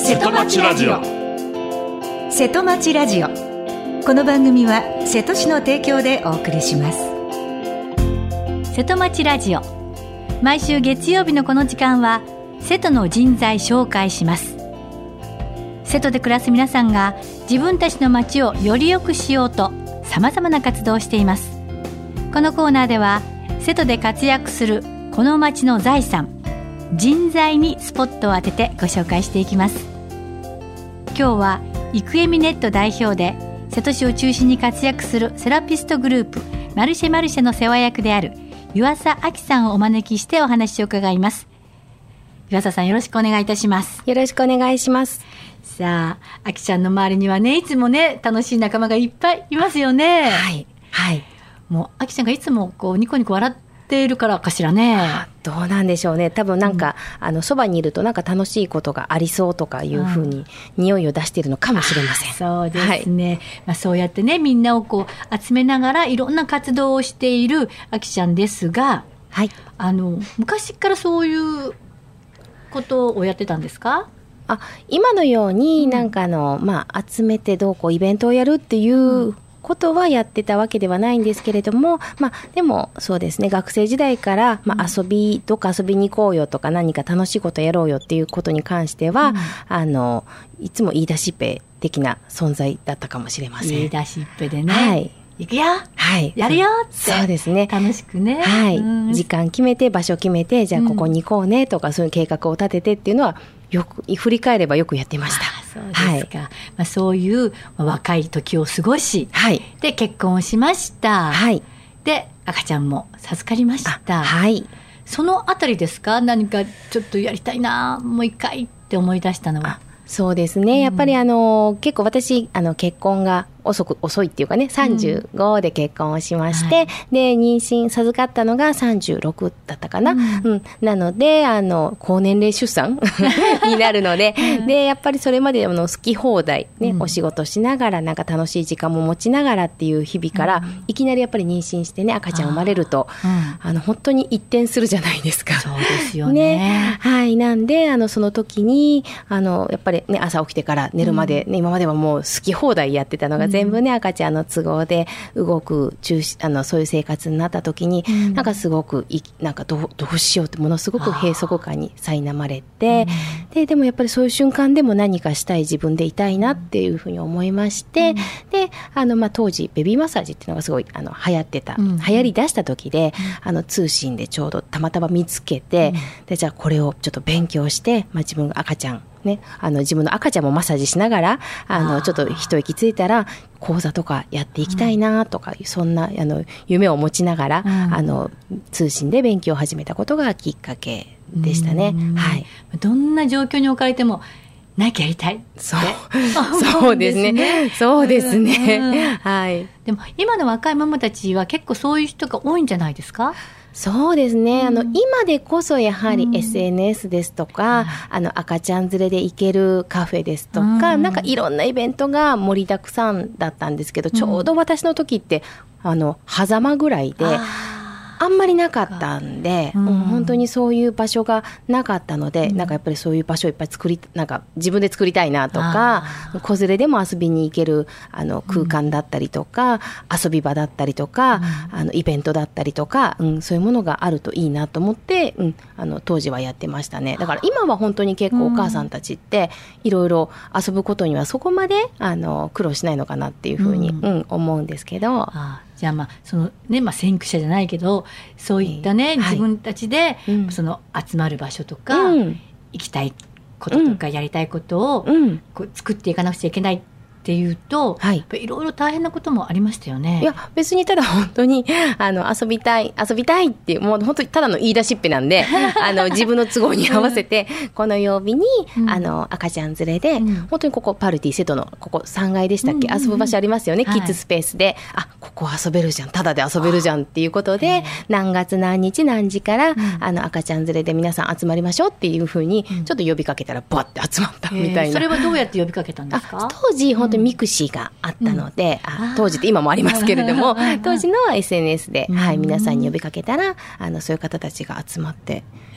瀬戸町ラジオ。 瀬戸町ラジオ。この番組は瀬戸市の提供でお送りします。 瀬戸町ラジオ、毎週月曜日のこの時間は瀬戸の人材紹介します。瀬戸で暮らす皆さんが自分たちの町をより良くしようとさまざまな活動をしています。このコーナーでは瀬戸で活躍するこの町の財産、人材にスポットを当ててご紹介していきます。今日はイクエミネット代表で瀬戸市を中心に活躍するセラピストグループマルシェマルシェの世話役である湯浅亜希さんをお招きしてお話を伺います。湯浅さん、よろしくお願いいたします。 よろしくお願いします。 さあ、亜希ちゃんの周りにはね、いつもね、楽しい仲間がいっぱいいますよね。 はいはい。 もう亜希ちゃんがいつもこうニコニコ笑っているからかしらね。 どうなんでしょうね。多分なんか、そばにいるとなんか楽しいことがありそうとかいうふうに匂いを出しているのかもしれません。 そうですね、まあ、そうやってね、みんなをこう集めながらいろんな活動をしている亜希ちゃんですが、 はい、 昔からそういうことをやってたんですか？ 今のようになんか集めてどうこうイベントをやるっていうことはやってたわけではないんですけれども、でもそうですね、学生時代から、どっか遊びに行こうよとか何か楽しいことやろうよっていうことに関しては、いつも言い出しっぺ的な存在だったかもしれません。 言い出しっぺでね、 はい、 行くよ、 はい、 やるよって。 そうですね、 楽しくね、 はい、時間決めて場所決めて、じゃあここに行こうねとか、そういう計画を立ててっていうのはよく振り返ればよくやってました。 そうですか、はい、そういう若い時を過ごし、はい、で結婚をしました、はい、で赤ちゃんも授かりました、はい、そのあたりですか？何かちょっとやりたいな、もう一回って思い出したのは。 そうですね、やっぱり結構私結婚が遅いっていうかね、35で結婚をしまして、はい、で妊娠授かったのが36だったかな、なので高年齢出産になるので、でやっぱりそれまで好き放題ね、お仕事しながらなんか楽しい時間も持ちながらっていう日々から、いきなりやっぱり妊娠してね、赤ちゃん生まれると本当に一転するじゃないですか。 そうですよね。 はい、なんでその時にやっぱりね、朝起きてから寝るまで、今まではもう好き放題やってたのが全部ね、赤ちゃんの都合で動くそういう生活になった時に、なんかすごくなんかどうしようって、ものすごく閉塞感に苛まれて、でもやっぱりそういう瞬間でも何かしたい、自分でいたいなっていうふうに思いまして、で当時ベビーマッサージっていうのがすごい流行ってた、流行り出した時で、通信でちょうどたまたま見つけて、でじゃあこれをちょっと勉強して、自分が赤ちゃんね、自分の赤ちゃんもマッサージしながらちょっと一息ついたら講座とかやっていきたいなとか、そんな夢を持ちながら、通信で勉強を始めたことがきっかけでしたね。はい、 どんな状況に置かれても何かやりたいって。 そうですね。そうですね。はい。 でも今の若いママたちは結構そういう人が多いんじゃないですか？ そうですね、今でこそやはり SNS ですとか、赤ちゃん連れで行けるカフェですとか、なんかいろんなイベントが盛りだくさんだったんですけど、ちょうど私の時って狭間ぐらいであんまりなかったんで、本当にそういう場所がなかったので、なんかやっぱりそういう場所をいっぱいなんか自分で作りたいなとか、子連れでも遊びに行ける空間だったりとか、遊び場だったりとか、イベントだったりとか、そういうものがあるといいなと思って、当時はやってましたね。だから今は本当に結構お母さんたちっていろいろ遊ぶことにはそこまで苦労しないのかなっていうふうに、思うんですけど。 じゃあそのね、先駆者じゃないけど、そういったね、自分たちでその集まる場所とか、行きたいこととかやりたいことをこう作っていかなくちゃいけないっていうと、やっぱりいろいろ大変なこともありましたよね。 いや別にただ本当に遊びたいっていう、もう本当にただの言い出しっぺなんで自分の都合に合わせて、この曜日に赤ちゃん連れで、本当にここパルティ瀬戸のここ3階でしたっけ、遊ぶ場所ありますよね、キッズスペースで、ここ遊べるじゃん、ただで遊べるじゃんっていうことで、何月何日何時から赤ちゃん連れで皆さん集まりましょうっていうふうにちょっと呼びかけたらバッて集まったみたいな。 それはどうやって呼びかけたんですか？ 当時本当にミクシーがあったので、当時って今もありますけれども、当時の SNS で、皆さんに呼びかけたらそういう方たちが集まって、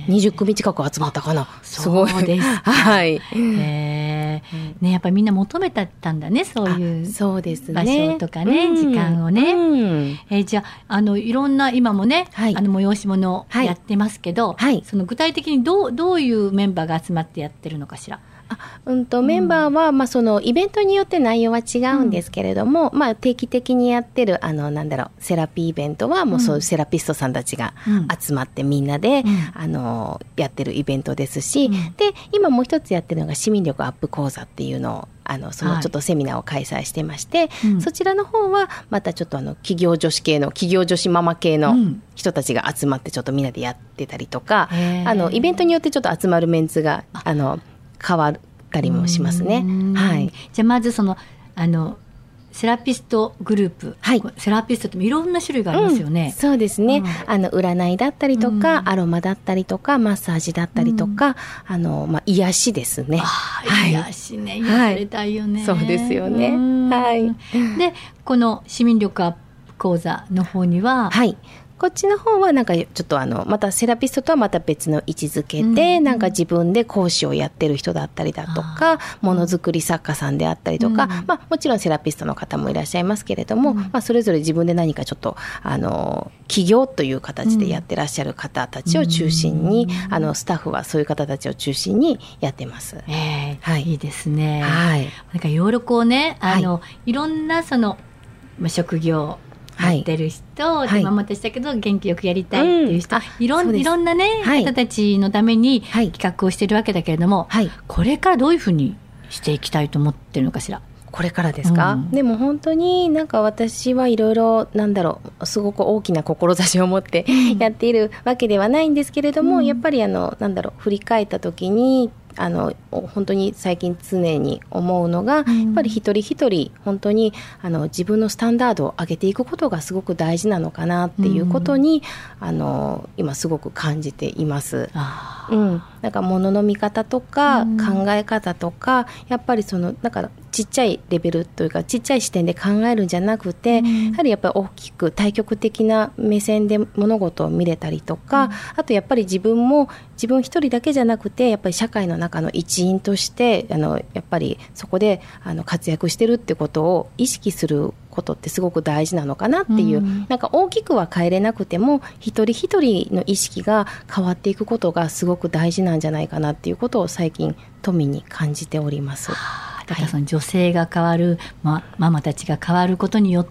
20組近く集まったかな。すごい。 そうですか。 はい。 ね、やっぱりみんな求めたんだね、そういうそうですね、 場所とかね、時間をね。じゃあ、いろんな今もね、催し物をやってますけど、その具体的にどういうメンバーが集まってやってるのかしら。 メンバーは、そのイベントによって内容は違うんですけれども、定期的にやってるセラピーイベントはもうそういうセラピストさんたちが集まってみんなで、やってるイベントですし、で今もう一つやってるのが市民力アップ講座っていうのをそのちょっとセミナーを開催してまして、そちらの方はまたちょっと企業女子ママ系の人たちが集まってちょっとみんなでやってたりとか、イベントによってちょっと集まるメンツが変わったりもしますね。はい。 じゃあまずそのセラピストグループ、セラピストっていろんな種類がありますよね。 そうですね。占いだったりとか、アロマだったりとか、マッサージだったりとか、癒しですね。 癒しね、癒されたいよね。 そうですよね。はい。 で、この市民力アップ講座の方には、 こっちの方はちょっとまたセラピストとはまた別の位置づけで、自分で講師をやってる人だったりだとか、ものづくり作家さんであったりとか、もちろんセラピストの方もいらっしゃいますけれども、それぞれ自分で何かちょっと起業という形でやってらっしゃる方たちを中心に、スタッフはそういう方たちを中心にやってます。 いいですね。なんかいろいろこうね、いろんなその職業やってる人、ママたちだけど元気よくやりたいっていう人、いろんなね、方たちのために企画をしてるわけだけれども、これからどういうふうにしていきたいと思ってるのかしら。 これからですか。でも本当に私はいろいろすごく大きな志を持ってやっているわけではないんですけれども、やっぱり振り返った時に本当に最近常に思うのが、やっぱり一人一人本当に自分のスタンダードを上げていくことがすごく大事なのかなっていうことに、今すごく感じています。物の見方とか考え方とか、やっぱりちっちゃいレベルというかちっちゃい視点で考えるんじゃなくて、やはりやっぱり大きく対極的な目線で物事を見れたりとか、あとやっぱり自分一人だけじゃなくて、やっぱり社会の中の一員としてやっぱりそこで活躍してるってことを意識することってすごく大事なのかなっていう、大きくは変えれなくても一人一人の意識が変わっていくことがすごく大事なんじゃないかなっていうことを最近富に感じております。 だからその女性が変わる、ママたちが変わることによって、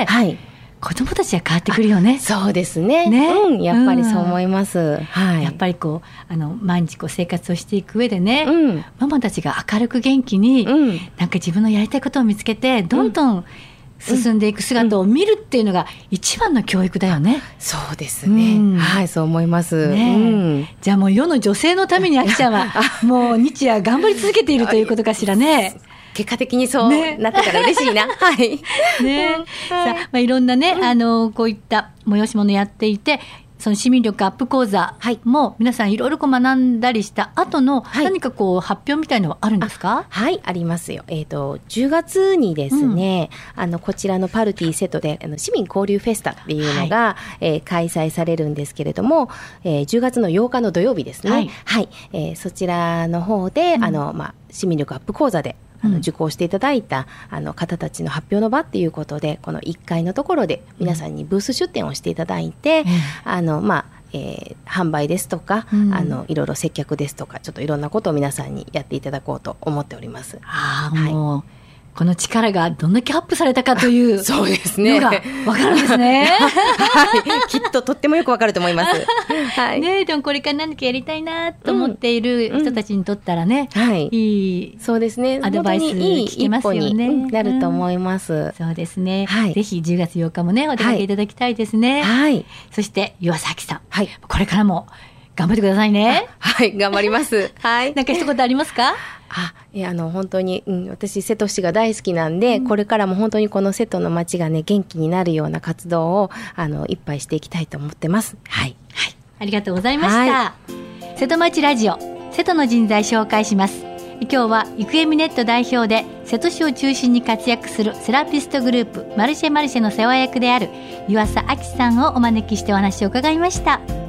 子供たちが変わってくるよね。 そうですね。やっぱりそう思います。 やっぱり毎日生活をしていく上でね、ママたちが明るく元気に、自分のやりたいことを見つけてどんどん進んでいく姿を見るっていうのが一番の教育だよね。 そうですね。そう思います。 じゃあもう世の女性のためにあきちゃんはもう日夜頑張り続けているということかしらね。 結果的にそうなってたら嬉しいな。 さあ、いろんなね、こういった催し物やっていて、その市民力アップ講座も皆さんいろいろ学んだりした後の何か発表みたいなのはあるんですか？ ありますよ。10月にですね、こちらのパルティセットで市民交流フェスタっていうのが、開催されるんですけれども、10月の8日の土曜日ですね。そちらの方で、市民力アップ講座で受講していただいた方たちの発表の場っていうことで、この1階のところで皆さんにブース出展をしていただいて、販売ですとか、いろいろ接客ですとか、ちょっといろんなことを皆さんにやっていただこうと思っております。 もうこの力がどんだけアップされたかというそうですね。 のが分かるんですね。 きっととってもよく分かると思います。 でもこれから何かやりたいなと思っている人たちにとったらね、いいそうですね。 アドバイス聞けますよね。 いい一歩になると思います。 そうですね。ぜひ10月8日もね、お出かけいただきたいですね。そして岩崎さん、これからも頑張ってくださいね。 頑張ります。 なんか一言ありますか？ 本当に、私瀬戸市が大好きなんで、これからも本当にこの瀬戸の町がね、元気になるような活動をいっぱいしていきたいと思ってます。 ありがとうございました。瀬戸町ラジオ、瀬戸の人材紹介します。今日はイクエミネット代表で瀬戸市を中心に活躍するセラピストグループマルシェの世話役である湯浅亜紀さんをお招きしてお話を伺いました。